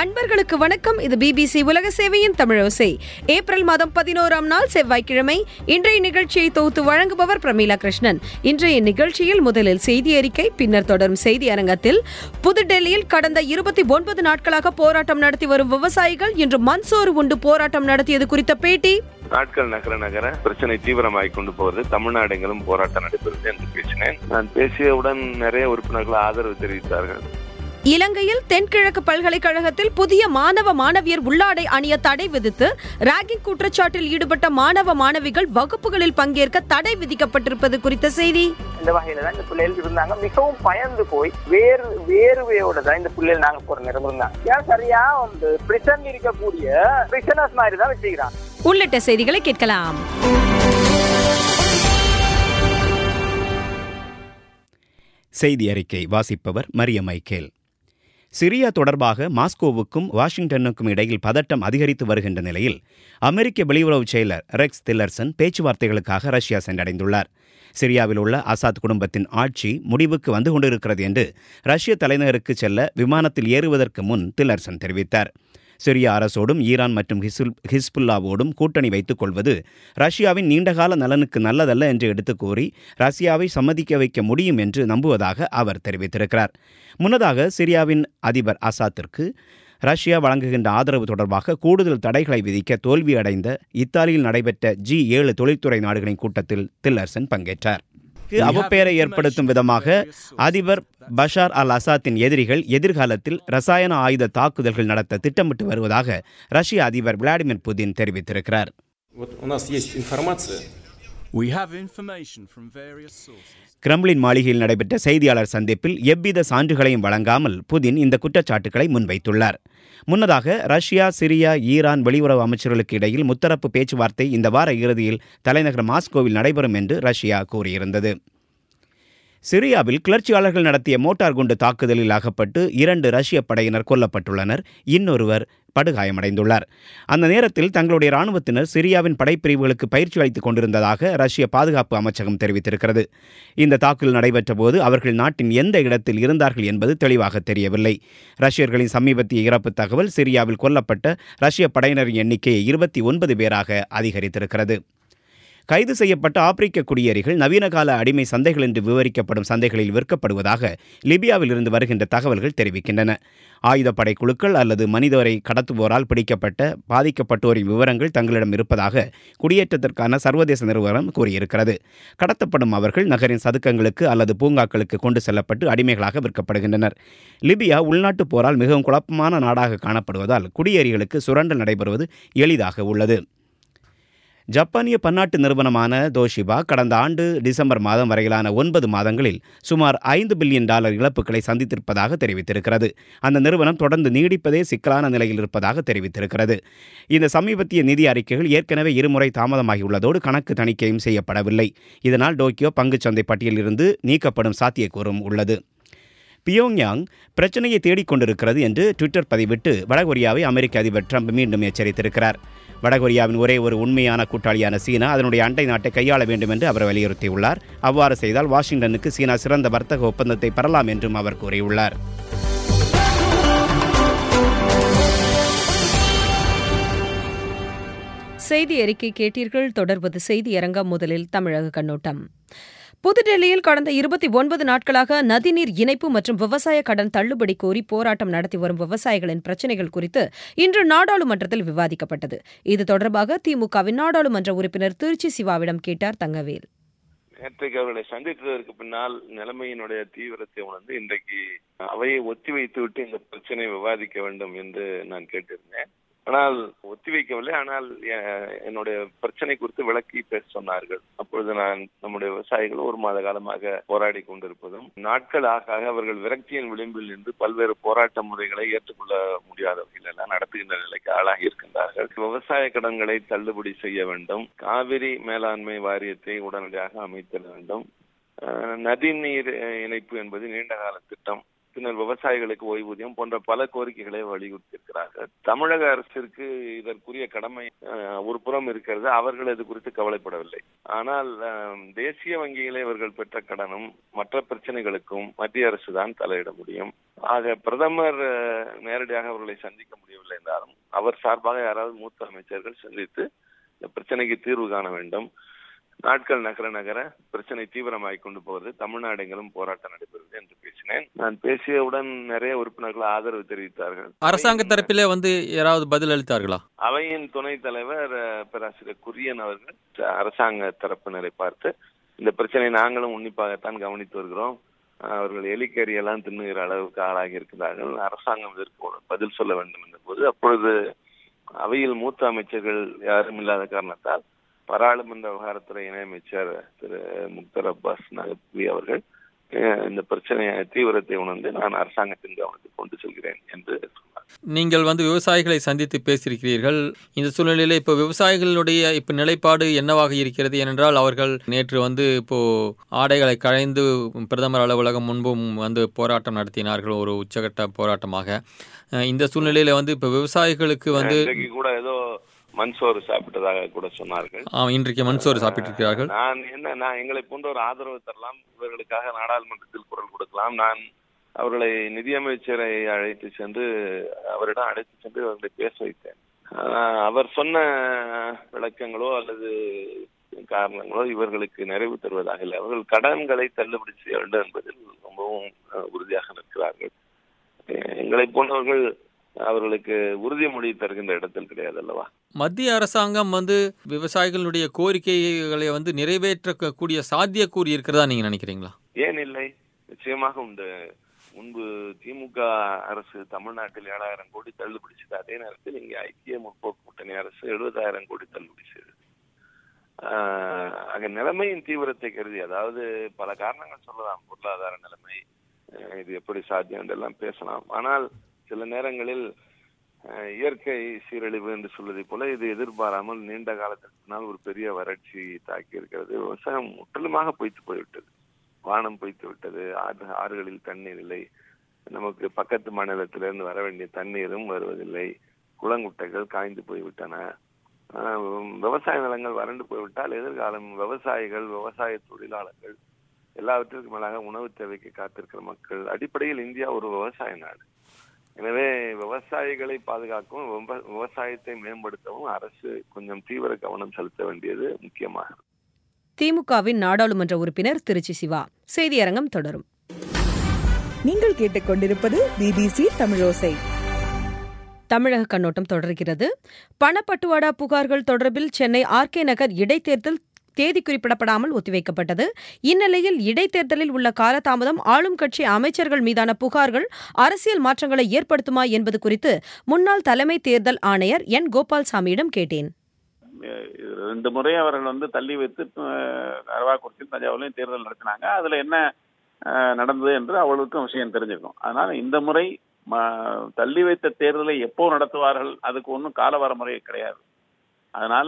அன்பர்களுக்கு வணக்கம். இது BBC உலக சேவையின் தமிழோசை. ஏப்ரல் மாதம் 11ஆம் நாள் செவ்வாய்க்கிழமை. இன்றைய நிகழ்ச்சியை தொகுத்து வழங்குபவர் பிரமீளா கிருஷ்ணன். இன்றைய நிகழ்ச்சியில் முதலில் செய்தி அறிக்கை, பின்னர் தொடரும் செய்தி அரங்கத்தில் புதுடெல்லியில் கடந்த 29 நாட்களாக போராட்டம் நடத்தி வரும் விவசாயிகள் இன்று மண்சோறு உண்டு போராட்டம் நடத்தியது குறித்த பேட்டி. நாட்கள் நகர பிரச்சனை தீவிரமாகிக் கொண்டு போவது, தமிழ்நாடு எங்கிலும் போராட்டம் நடைபெறுவது என்று பேசினேன். நான் பேசியவுடன் நிறைய உறுப்பினர்கள் ஆதரவு தெரிவித்தார்கள். இலங்கையில் தென்கிழக்கு பல்கலைக்கழகத்தில் புதிய மாணவ மாணவியர் உள்ளாடை அணிய தடை விதித்து ராகிங் குற்றச்சாட்டில் ஈடுபட்ட மாணவ மாணவிகள் வகுப்புகளில் பங்கேற்க தடை விதிக்கப்பட்டிருப்பது குறித்த செய்தி. இந்த வகையில தான் இந்த பிள்ளைகள் இருந்தாங்க. மிகவும் பயந்து போய் வேறுவையோட தான் இந்த பிள்ளைகள் நாங்க போற நேரம் இருந்தாங்க. ஏன் சரியா பிரிசன் இருக்கக்கூடிய பிரிசனர்ஸ் மாதிரி தான் வச்சுக்கிறாங்க உள்ளிட்ட செய்திகளை கேட்கலாம். செய்தி அறிக்கை வாசிப்பவர் மரிய மைக்கேல். சிரியா தொடர்பாக மாஸ்கோவுக்கும் வாஷிங்டனுக்கும் இடையில் பதட்டம் அதிகரித்து வருகின்ற நிலையில் அமெரிக்க வெளியுறவுச் செயலர் ரெக்ஸ் தில்லர்சன் பேச்சுவார்த்தைகளுக்காக ரஷ்யா சென்றடைந்துள்ளார். சிரியாவில் உள்ள அசாத் குடும்பத்தின் ஆட்சி முடிவுக்கு வந்து கொண்டிருக்கிறது என்று ரஷ்ய தலைநகருக்கு செல்ல விமானத்தில் ஏறுவதற்கு முன் தில்லர்சன் தெரிவித்தார். சிரியா அரசோடும் ஈரான் மற்றும் ஹிஸ்புல்லாவோடும் கூட்டணி வைத்துக் கொள்வது ரஷ்யாவின் நீண்டகால நலனுக்கு நல்லதல்ல என்று எடுத்துக் கூறி ரஷ்யாவை சம்மதிக்க வைக்க முடியும் என்று நம்புவதாக அவர் தெரிவித்திருக்கிறார். முன்னதாக சிரியாவின் அதிபர் அசாத்திற்கு ரஷ்யா வழங்குகின்ற ஆதரவு தொடர்பாக கூடுதல் தடைகளை விதிக்க தோல்வியடைந்த இத்தாலியில் நடைபெற்ற G7 தொழில்துறை நாடுகளின் கூட்டத்தில் தில்லர்சன் பங்கேற்றார். அவப்பெயரை ஏற்படுத்தும் விதமாக அதிபர் பஷார் அல் அசாத்தின் எதிரிகள் எதிர்காலத்தில் ரசாயன ஆயுத தாக்குதல்கள் நடத்த திட்டமிட்டு வருவதாக ரஷ்ய அதிபர் விளாடிமிர் புதின் தெரிவித்திருக்கிறார். கிரெம்ளின் மாளிகையில் நடைபெற்ற செய்தியாளர் சந்திப்பில் எவ்வித சான்றுகளையும் வழங்காமல் புதின் இந்த குற்றச்சாட்டுகளை முன்வைத்துள்ளார். முன்னதாக ரஷ்யா, சிரியா, ஈரான் வெளியுறவு அமைச்சர்களுக்கு இடையில் முத்தரப்பு பேச்சுவார்த்தை இந்த வார இறுதியில் தலைநகர் மாஸ்கோவில் நடைபெறும் என்று ரஷ்யா கூறியிருந்தது. சிரியாவில் கிளர்ச்சியாளர்கள் நடத்திய மோட்டார் குண்டு தாக்குதலில் அகப்பட்டு 2 ரஷ்ய படையினர் கொல்லப்பட்டுள்ளனர். இன்னொருவர் படுகாயமடைந்துள்ளார். அந்த நேரத்தில் தங்களுடைய இராணுவத்தினர் சிரியாவின் படைப்பிரிவுகளுக்கு பயிற்சி அளித்துக் கொண்டிருந்ததாக ரஷ்ய பாதுகாப்பு அமைச்சகம் தெரிவித்திருக்கிறது. இந்த தாக்குதல் நடைபெற்ற போது அவர்கள் நாட்டின் எந்த இடத்தில் இருந்தார்கள் என்பது தெளிவாக தெரியவில்லை. ரஷ்யர்களின் சமீபத்திய இறப்பு தகவல் சிரியாவில் கொல்லப்பட்ட ரஷ்ய படையினரின் எண்ணிக்கையை 29 பேராக அதிகரித்திருக்கிறது. கைது செய்யப்பட்ட ஆப்பிரிக்க குடியேறிகள் நவீனகால அடிமை சந்தைகள் என்று விவரிக்கப்படும் சந்தைகளில் விற்கப்படுவதாக லிபியாவில் இருந்து வருகின்ற தகவல்கள் தெரிவிக்கின்றன. ஆயுதப்படை குழுக்கள் அல்லது மனிதரை கடத்துவோரால் பிடிக்கப்பட்ட பாதிக்கப்பட்டோரின் விவரங்கள் தங்களிடம் இருப்பதாக குடியேற்றத்திற்கான சர்வதேச நிறுவனம் கூறியிருக்கிறது. கடத்தப்படும் அவர்கள் நகரின் சதுக்கங்களுக்கு அல்லது பூங்காக்களுக்கு கொண்டு செல்லப்பட்டு அடிமைகளாக விற்கப்படுகின்றனர். லிபியா உள்நாட்டு போரால் மிகவும் குழப்பமான நாடாக காணப்படுவதால் குடியேறிகளுக்கு சுரண்டல் நடைபெறுவது எளிதாக உள்ளது. ஜப்பானிய பன்னாட்டு நிறுவனமான தோஷிபா கடந்த ஆண்டு டிசம்பர் மாதம் வரையிலான 9 மாதங்களில் சுமார் $5 பில்லியன் இழப்புகளை சந்தித்திருப்பதாக தெரிவித்திருக்கிறது. அந்த நிறுவனம் தொடர்ந்து நீடிப்பதே சிக்கலான நிலையில் இருப்பதாக தெரிவித்திருக்கிறது. இந்த சமீபத்திய நிதி அறிக்கைகள் ஏற்கனவே 2 முறை தாமதமாகியுள்ளதோடு கணக்கு தணிக்கையும் செய்யப்படவில்லை. இதனால் டோக்கியோ பங்குச்சந்தை பட்டியலில் இருந்து நீக்கப்படும் சாத்தியக்கூறும் உள்ளது. பியோங்யாங் பிரச்சனையை தேடிக்கொண்டிருக்கிறது என்று ட்விட்டர் பதிவிட்டு வடகொரியாவை அமெரிக்க அதிபர் ட்ரம்ப் மீண்டும் எச்சரித்திருக்கிறார். வடகொரியாவின் ஒரே ஒரு உண்மையான கூட்டாளியான சீனா அதனுடைய அண்டை நாட்டை கையாள வேண்டும் என்று அவர் வலியுறுத்தியுள்ளார். அவ்வாறு செய்தால் வாஷிங்டனுக்கு சீனா சிறந்த வர்த்தக ஒப்பந்தத்தை பெறலாம் என்றும் அவர் கூறியுள்ளார். செய்தி அறிக்கை கேட்டீர்கள். தொடர்வது செய்தி அரங்கம். முதலில் தமிழக கண்ணோட்டம். புதுடெல்லியில் கடந்த 29 நாட்களாக நதிநீர் இணைப்பு மற்றும் விவசாய கடன் தள்ளுபடி கோரி போராட்டம் நடத்தி வரும் விவசாயிகளின் பிரச்சினைகள் குறித்து இன்று நாடாளுமன்றத்தில் விவாதிக்கப்பட்டது. இது தொடர்பாக திமுகவின் நாடாளுமன்ற உறுப்பினர் திருச்சி சிவாவிடம் கேட்டார் தங்கவேல். நேற்றைக்கு அவர்களை சந்தித்ததற்கு பின்னால் நிலைமையினுடைய தீவிரத்தை உணர்ந்து இன்றைக்கு அவையை ஒத்திவைத்துவிட்டு இந்த பிரச்சனை விவாதிக்க வேண்டும் என்று நான் கேட்டிருந்தேன். ஆனால் ஒத்திவைக்கவில்லை. ஆனால் என்னுடைய பிரச்சனை குறித்து விளக்கி பேச சொன்னார்கள். அப்பொழுது நான் நம்முடைய விவசாயிகள் 1 மாத காலமாக போராடி கொண்டிருப்பதும் நாட்கள் ஆக அவர்கள் விரக்தியின் விளிம்பில் இருந்து பல்வேறு போராட்ட முறைகளை ஏற்றுக்கொள்ள முடியாத வகையில் நடத்துகின்ற நிலைக்கு ஆளாகி இருக்கின்றார்கள். விவசாய கடன்களை தள்ளுபடி செய்ய வேண்டும். காவிரி மேலாண்மை வாரியத்தை உடனடியாக அமைத்திட வேண்டும். நதிநீர் இணைப்பு என்பது நீண்டகால திட்டம். பின்னர் விவசாயிகளுக்கு ஓய்வூதியம் போன்ற பல கோரிக்கைகளை வலியுறுத்தியிருக்கிறார்கள். தமிழக அரசிற்கு இதற்குரிய கடமை ஒரு புறம் இருக்கிறது, அவர்கள் இது குறித்து கவலைப்படவில்லை. ஆனால் தேசிய வங்கிகளை இவர்கள் பெற்ற கடனும் மற்ற பிரச்சனைகளுக்கும் மத்திய அரசு தான் தலையிட முடியும். ஆக பிரதமர் நேரடியாக அவர்களை சந்திக்க முடியவில்லை என்றாலும் அவர் சார்பாக யாராவது மூத்த அமைச்சர்கள் சந்தித்து இந்த பிரச்சனைக்கு தீர்வு காண வேண்டும். நாட்கள் நகர பிரச்சனை தீவிரமாகிக் கொண்டு போவது, தமிழ்நாடு எங்கிலும் போராட்டம் நடைபெறுவது என்று பேசினேன். நான் பேசியவுடன் நிறைய உறுப்பினர்கள் ஆதரவு தெரிவித்தார்கள். அரசாங்க தரப்பிலே யாராவது பதில் அளித்தார்களா? அவையின் துணைத் தலைவர் பேராசிரியர் குரியன் அவர்கள் அரசாங்க தரப்பினரை பார்த்து இந்த பிரச்சனை நாங்களும் உன்னிப்பாகத்தான் கவனித்து வருகிறோம், அவர்கள் எலிக்கறியெல்லாம் தின்னுகிற அளவுக்கு ஆளாகி இருக்கிறார்கள், அரசாங்கம் இதற்கு பதில் சொல்ல வேண்டும் என்ற போது அப்பொழுது அவையில் மூத்த அமைச்சர்கள் யாரும் இல்லாத காரணத்தால் பாராளுமன்ற விவகாரத்துறை இணையமைச்சர் திரு முக்தார் அப்பாஸ் நக்வி அவர்கள் இந்த பிரச்சனையை தீவிரத்தை உணர்ந்து நான் அரசாங்கத்தின் கவனத்துக்கு கொண்டு செல்கிறேன் என்று சொன்னார். நீங்கள் விவசாயிகளை சந்தித்து பேசியிருக்கிறீர்கள். இந்த சூழ்நிலையில் இப்போ விவசாயிகளுடைய நிலைப்பாடு என்னவாக இருக்கிறது? ஏனென்றால் அவர்கள் நேற்று இப்போ ஆடைகளை களைந்து பிரதமர் அலுவலகம் முன்பும் போராட்டம் நடத்தினார்கள், ஒரு உச்சகட்ட போராட்டமாக. இந்த சூழ்நிலையில இப்போ விவசாயிகளுக்கு கூட ஏதோ மண்சோறு சாப்பிட்டதாக கூட சொன்னார்கள். இன்றைக்கு மண்சோறு சாப்பிட்டிருக்கிறார்கள். நான் எங்களை போன்ற ஒரு ஆதரவு தரலாம், இவர்களுக்காக நாடாளுமன்றத்தில் குரல் கொடுக்கலாம். நான் அவர்களை நிதியமைச்சரை அழைத்து சென்று அவர்களை பேச வைத்தேன். அவர் சொன்ன விளக்கங்களோ அல்லது காரணங்களோ இவர்களுக்கு நிறைவு தருவதாக இல்லை. அவர்கள் கடன்களை தள்ளுபடி செய்ய வேண்டும் என்பதில் ரொம்பவும் உறுதியாக நிற்கிறார்கள். எங்களை போன்றவர்கள் அவர்களுக்கு உறுதிமொழி தருகின்ற இடத்தில் கிடையாது அல்லவா? மத்திய அரசாங்கம் விவசாயிகளுடைய கோரிக்கைகளை நிறைவேற்றக்கூடிய சாத்தியக்கூறு இருக்கிறதா நீங்க நினைக்கிறீங்களா? ஏன் இல்லை, நிச்சயமாக உண்டு. முன்பு திமுக அரசு தமிழ்நாட்டில் 7,000 கோடி தள்ளுபடி செய்த அதே நேரத்தில் இங்கே ஐக்கிய முற்போக்கு கூட்டணி அரசு 70,000 கோடி தள்ளுபடி செய்தது. அங்க நிலைமையின் தீவிரத்தை கருதி, அதாவது பல காரணங்கள் சொல்லலாம், பொருளாதார நிலைமை, இது எப்படி சாத்தியம் என்றெல்லாம் பேசலாம். ஆனால் சில நேரங்களில் இயற்கை சீரழிவு என்று சொல்வதை போல இது எதிர்பாராமல் நீண்ட காலத்திற்கு பின்னால் ஒரு பெரிய வறட்சி தாக்கி இருக்கிறது. விவசாயம் முற்றிலுமாக பொய்த்து போய்விட்டது, வானம் பொய்த்து விட்டது, ஆறுகளில் தண்ணீர் இல்லை, நமக்கு பக்கத்து மாநிலத்திலிருந்து வர வேண்டிய தண்ணீரும் வருவதில்லை, குளங்குட்டைகள் காய்ந்து போய்விட்டன. விவசாய நிலங்கள் வறண்டு போய்விட்டால் எதிர்காலம் விவசாயிகள், விவசாய தொழிலாளர்கள், எல்லாவற்றிற்கும் மேலாக உணவு தேவைக்கு காத்திருக்கிற மக்கள். அடிப்படையில் இந்தியா ஒரு விவசாய நாடு. எனவே விவசாயிகளை பாதுகாக்கவும் விவசாயத்தை மேம்படுத்தவும் அரசு கொஞ்சம் தீவிர கவனம் செலுத்த வேண்டியது முக்கியமாக. திமுகவின் நாடாளுமன்ற உறுப்பினர் திருச்சி சிவா. செய்தியரங்கம் தொடரும். நீங்கள் கேட்டுக்கொண்டிருப்பது பிபிசி தமிழோசை. தமிழக கண்ணோட்டம் தொடர்கிறது. பணப்பட்டுவாடா புகார்கள் தொடர்பில் சென்னை ஆர்கே நகர் இடைத்தேர்தல் தேதி குறிப்பிடப்படாமல் ஒத்திவைக்கப்பட்டது. இந்நிலையில் இடைத்தேர்தலில் உள்ள காலதாமதம் ஆளும் கட்சி அமைச்சர்கள் மீதான புகார்கள் அரசியல் மாற்றங்களை ஏற்படுத்துமா என்பது குறித்து முன்னாள் தலைமை தேர்தல் ஆணையர் என் கோபால்சாமியிடம் கேட்டேன். 2 முறை அவர்கள் தள்ளி வைத்து அரவாக்குறிச்சியில் தஞ்சாவூர்லையும் தேர்தல் நடத்தினாங்க. அதுல என்ன நடந்தது என்று அவளுக்கும் விஷயம் தெரிஞ்சிருக்கும். அதனால இந்த முறை தள்ளி வைத்த தேர்தலை எப்போ நடத்துவார்கள் அதுக்கு ஒன்றும் காலவரமுறை கிடையாது. அதனால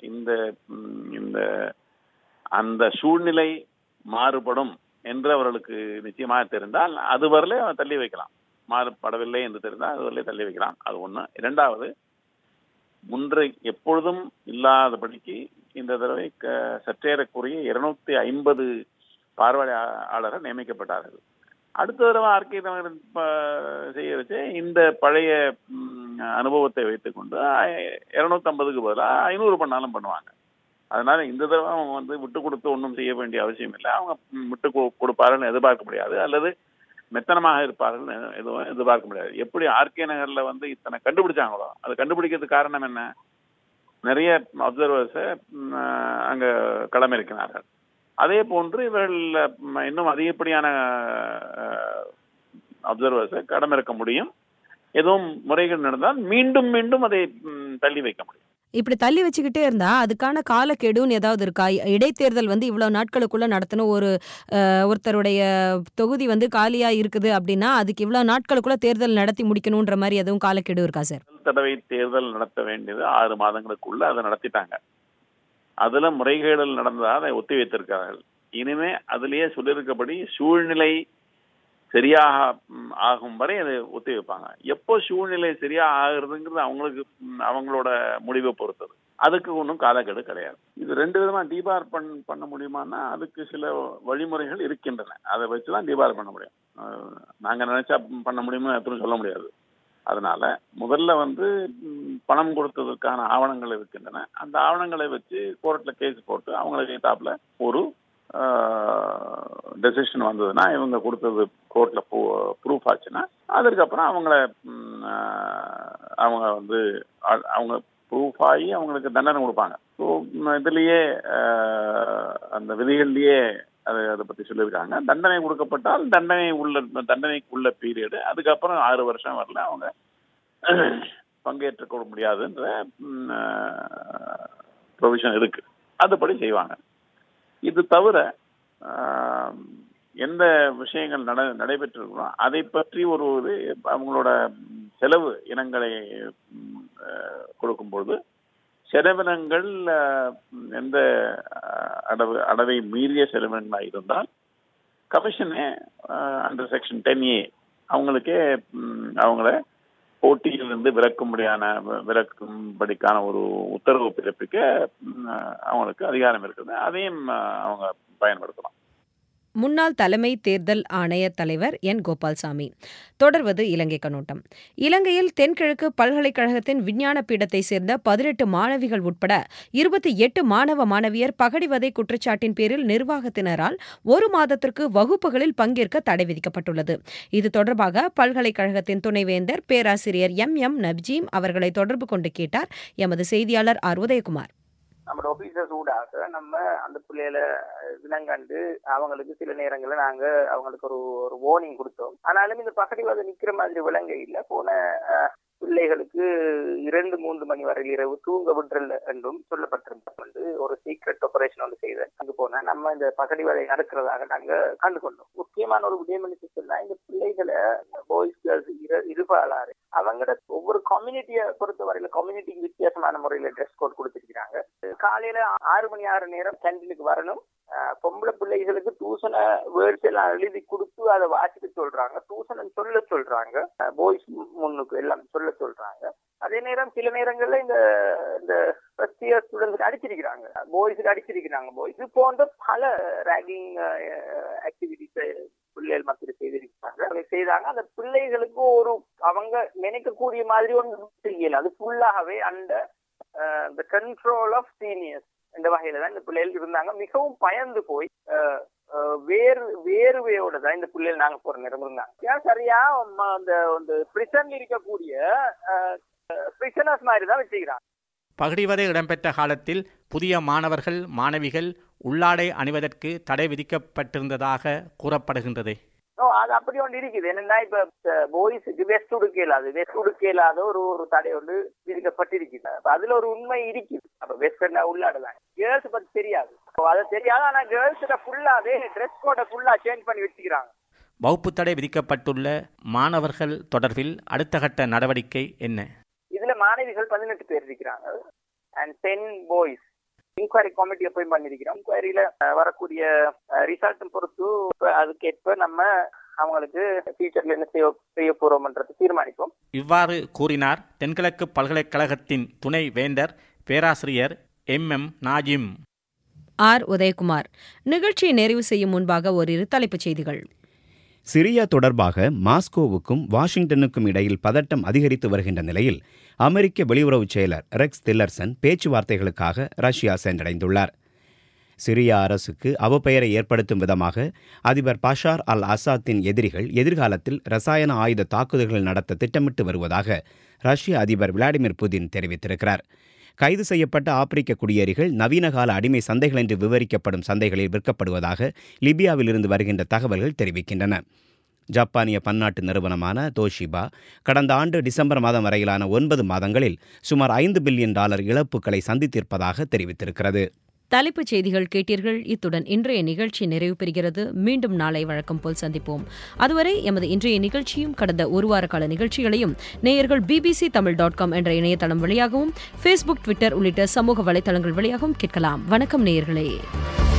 இந்த அந்த சூழ்நிலை மாறுபடும் என்று அவர்களுக்கு நிச்சயமாக தெரிந்தால் அதுவரையிலே தள்ளி வைக்கலாம். மாறுபடவில்லை என்று தெரிந்தால் அதுவரையிலே தள்ளி வைக்கலாம். அது ஒண்ணு. இரண்டாவது, முன்றை எப்பொழுதும் இல்லாதபடிக்கு இந்த தடவை சற்றேறக்குரிய 250 பார்வையாளர்கள் நியமிக்கப்பட்டார்கள். அடுத்த தடவை ஆர்கே செய்ய வச்சு இந்த பழைய அனுபவத்தை வைத்துக்கொண்டு 250க்கு பதிலாக 500 பண்ணாலும் பண்ணுவாங்க. அதனால இந்த தடவை அவங்க விட்டு கொடுத்து ஒன்றும் செய்ய வேண்டிய அவசியம் இல்லை. அவங்க விட்டு கொடுப்பார்கள் எதிர்பார்க்க முடியாது, அல்லது மெத்தனமாக இருப்பார்கள் எதுவும் எதிர்பார்க்க முடியாது. எப்படி ஆர்கே நகர்ல இத்தனை கண்டுபிடிச்சாங்களோ, அது கண்டுபிடிக்கிறதுக்கு காரணம் என்ன? நிறைய அப்சர்வர்ஸை அங்க களமிறக்கினார்கள். அதே போன்று இவர்கள் இன்னும் அதிகப்படியான அப்சர்வர்ஸை களமிறக்க முடியும். எதுவும் முறைகள் நடந்தால் மீண்டும் மீண்டும் அதை தள்ளி வைக்க முடியும். இப்படி தள்ளி வச்சுக்கிட்டே இருந்தா அதுக்கான காலக்கெடுன்னு ஏதாவது இருக்கா? இடைத்தேர்தல் இவ்வளவு நாட்களுக்குள்ள நடத்தணும், ஒருத்தருடைய தொகுதி காலியா இருக்குது அப்படின்னா அதுக்கு இவ்வளவு நாட்களுக்குள்ள தேர்தல் நடத்தி முடிக்கணும்ன்ற மாதிரி எதுவும் காலக்கெடு இருக்கா சார்? தடவை தேர்தல் நடத்த வேண்டியது 6 மாதங்களுக்குள்ள அதை நடத்திட்டாங்க. அதுல முறைகேடுகள் நடந்ததா அதை ஒத்தி வைத்திருக்கிறார்கள். இனிமே அதுலயே சொல்லியிருக்கபடி சூழ்நிலை சரியாக ஆகும் வரை அதை ஒத்திவைப்பாங்க. எப்போ சூழ்நிலை சரியா ஆகுறதுங்கிறது அவங்களோட முடிவை பொறுத்தது. அதுக்கு ஒன்றும் காலக்கெடு கிடையாது. இது 2 விதமா டிபார் பண்ண முடியுமான்னா அதுக்கு சில வழிமுறைகள் இருக்கின்றன. அதை வச்சுதான் டிபார் பண்ண முடியும். நாங்க நினைச்சா பண்ண முடியும்னு எதுவும் சொல்ல முடியாது. அதனால முதல்ல பணம் கொடுத்ததற்கான ஆவணங்கள் இருக்கின்றன. அந்த ஆவணங்களை வச்சு கோர்ட்ல கேஸ் போட்டு அவங்களுக்கு ஏத்தாப்புல ஒரு டெசிஷன் வந்ததுன்னா, இவங்க கொடுத்தது கோர்ட்ல ப்ரூஃப் ஆச்சுன்னா, அதுக்கப்புறம் அவங்க ப்ரூஃப் ஆகி அவங்களுக்கு தண்டனை கொடுப்பாங்க. ஸோ இதுலயே அந்த விதிகள்லயே அதை பத்தி சொல்லியிருக்காங்க. தண்டனை கொடுக்கப்பட்டால் தண்டனைக்கு உள்ள பீரியடு, அதுக்கப்புறம் 6 வருஷம் வரல அவங்க பங்கேற்றுக் கொள்ள முடியாதுன்ற ப்ரொவிஷன் இருக்கு. அதுபடி செய்வாங்க. இது தவிர எந்த விஷயங்கள் நடைபெற்றிருக்கணும் அதை பற்றி அவங்களோட செலவு இனங்களை கொடுக்கும்போது செலவினங்கள் எந்த அளவை மீறிய செலவினங்களாக இருந்தால் கமிஷனே அண்டர் செக்ஷன் 10A அவங்கள போட்டியிலிருந்து விலக்கும்படிக்கான ஒரு உத்தரவு பிறப்பிக்க அவங்களுக்கு அதிகாரம் இருக்குது. அதையும் அவங்க பயன்படுத்தலாம். முன்னாள் தலைமை தேர்தல் ஆணைய தலைவர் என் கோபால்சாமி. தொடர்வது இலங்கை கண்ணோட்டம். இலங்கையில் தென்கிழக்கு பல்கலைக்கழகத்தின் விஞ்ஞான பீடத்தை சேர்ந்த 18 மாணவிகள் உட்பட 28 மாணவ மாணவியர் பகடிவதை குற்றச்சாட்டின் பேரில் நிர்வாகத்தினரால் 1 மாதத்திற்கு வகுப்புகளில் பங்கேற்க தடை விதிக்கப்பட்டுள்ளது. இது தொடர்பாக பல்கலைக்கழகத்தின் துணைவேந்தர் பேராசிரியர் எம் நப்ஜீம் அவர்களை தொடர்பு கொண்டு கேட்டார் எமது செய்தியாளர் ஆர் உதயகுமார். நம்ம ஆபீசர்ஸ் ஊடாக நம்ம அந்த பிள்ளைகளை இனங்கண்டு அவங்களுக்கு சில நேரங்கள்ல நாங்க அவங்களுக்கு ஒரு வார்னிங் கொடுத்தோம். ஆனாலும் இந்த பகடிவாதம் நிக்கிற மாதிரி விலங்க இல்ல. போன பிள்ளைகளுக்கு 2-3 மணி வரையில் இரவு தூங்க விடுறல என்றும் சொல்லப்பட்டிருந்தோம். ஒரு சீக்ரெட் ஆபரேஷன் செய்த அங்கு போனா நம்ம இந்த பகடிவாதை நடக்கிறதாக நாங்க கண்டுகொண்டோம். முக்கியமான ஒரு விடயம் சொன்னா, இந்த பிள்ளைகளை பாய்ஸ் கேர்ள்ஸ் இருபாலாறு அவங்களோட ஒவ்வொரு கம்யூனிட்டியை பொறுத்த வரையில கம்யூனிட்டிக்கு வித்தியாசமான முறையில ட்ரெஸ் கோட் கொடுத்திருக்கிறாங்க. காலையில 6 மணி 6 நேரம் கேண்டீனுக்கு வரணும். பொம்பளை பிள்ளைகளுக்கு டியூஷன வேர்ட்ஸ் எல்லாம் எழுதி கொடுத்து அதை வாசிக்க சொல்றாங்க. டியூஷன் சொல்ல சொல்றாங்க. பாய்ஸ் முன்னுக்கு எல்லாம் சொல்ல சொல்றாங்க. அதே நேரம் சில நேரங்கள்ல இந்த ஃபர்ஸ்ட் இயர் ஸ்டூடெண்ட்ஸ்க்கு அடிச்சிருக்கிறாங்க, பாய்ஸுக்கு அடிச்சிருக்கிறாங்க. பாய்ஸ் இது போன்ற பல ரேகிங் ஆக்டிவிட்டிஸ் பிள்ளைகள் மத்தியில் செய்தாங்க. அந்த பிள்ளைகளுக்கு அவங்க நினைக்கக்கூடிய மாதிரி ஒன்று செய்யல. அது ஃபுல்லாகவே under the control of seniors இந்த வகையில தான் இந்த பிள்ளைகள் இருந்தாங்க. மிகவும் பயந்து போய் வேறுவையோட தான் இந்த பிள்ளைகள் நாங்க போற நேரம் இருந்தாங்க. சரியா அந்த பிரிசன்ல இருக்கக்கூடிய பிரிசனர்ஸ் மாதிரி தான் வச்சுக்கிறாங்க. பகடிவதை இடம்பெற்ற காலத்தில் புதிய மாணவர்கள் மாணவிகள் உள்ளாடை அணிவதற்கு தடை விதிக்கப்பட்டிருந்ததாக கூறப்படுகின்றது. அது அப்படி ஒன்று இருக்குது. என்னன்னா இப்ப பாய்ஸுக்கு வெஸ்ட் உடுக்க இல்லாத ஒரு தடை ஒன்று விதிக்கப்பட்டிருக்குது. அதுல ஒரு உண்மை இருக்குது. அப்ப வெஸ்ட் உள்ளாடுதான் கேர்ள்ஸ் பத்தி தெரியாது. அது தெரியாது. ஆனா கேர்ள்ஸ் ஃபுல்லாவே ட்ரெஸ் கோட ஃபுல்லா சேஞ்ச் பண்ணி வச்சுக்கிறாங்க. வகுப்பு தடை விதிக்கப்பட்டுள்ள மாணவர்கள் தொடர்பில் அடுத்த கட்ட நடவடிக்கை என்ன? இதுல மாணவிகள் 18 பேர் இருக்கிறாங்க and 10 boys. Enquiry committee appoint பண்ணிருக்கிறோம். இன்குவரியில வரக்கூடிய ரிசல்ட்டும் பொறுத்து அதுக்கேற்ப நம்ம அவங்களுக்கு ஃபியூச்சர்ல என்ன செய்ய போறோம்ன்றது தீர்மானிப்போம். இவ்வாறு கூறினார் தென்கிழக்கு பல்கலைக்கழகத்தின் துணை வேந்தர் பேராசிரியர் எம் நாஜிம். ஆர் உதயகுமார். நிகழ்ச்சியை நிறைவு செய்யும் முன்பாக ஓரிரு தலைப்புச் செய்திகள். சிரியா தொடர்பாக மாஸ்கோவுக்கும் வாஷிங்டனுக்கும் இடையில் பதட்டம் அதிகரித்து வருகின்ற நிலையில் அமெரிக்க வெளியுறவுச் செயலர் ரெக்ஸ் தில்லர்சன் பேச்சுவார்த்தைகளுக்காக ரஷ்யா சென்றடைந்துள்ளார். சிரியா அரசுக்கு அவப்பெயரை ஏற்படுத்தும் விதமாக அதிபர் பஷார் அல் அசாத்தின் எதிரிகள் எதிர்காலத்தில் ரசாயன ஆயுத தாக்குதல்கள் நடத்த திட்டமிட்டு வருவதாக ரஷ்ய அதிபர் விளாடிமிர் புதின் தெரிவித்திருக்கிறார். கைது செய்யப்பட்ட ஆப்பிரிக்க குடியேறிகள் நவீனகால அடிமை சந்தைகள் என்று விவரிக்கப்படும் சந்தைகளில் விற்கப்படுவதாக லிபியாவில் இருந்து வருகின்ற தகவல்கள் தெரிவிக்கின்றன. ஜப்பானிய பன்னாட்டு நிறுவனமான தோஷிபா கடந்த ஆண்டு டிசம்பர் மாதம் வரையிலான 9 மாதங்களில் சுமார் $5 பில்லியன் இழப்புகளை சந்தித்திருப்பதாக தெரிவித்திருக்கிறது. தலைப்புச் செய்திகள் கேட்டீர்கள். இத்துடன் இன்றைய நிகழ்ச்சி நிறைவு பெறுகிறது. மீண்டும் நாளை வழக்கம் போல் சந்திப்போம். அதுவரை எமது இன்றைய நிகழ்ச்சியும் கடந்த ஒரு வார கால நிகழ்ச்சிகளையும் நேயர்கள் bbctamil.com என்ற இணையதளம் வழியாகவும் Facebook, Twitter உள்ளிட்ட சமூக வலைதளங்கள் வழியாகவும் கேட்கலாம். வணக்கம் நேயர்களே.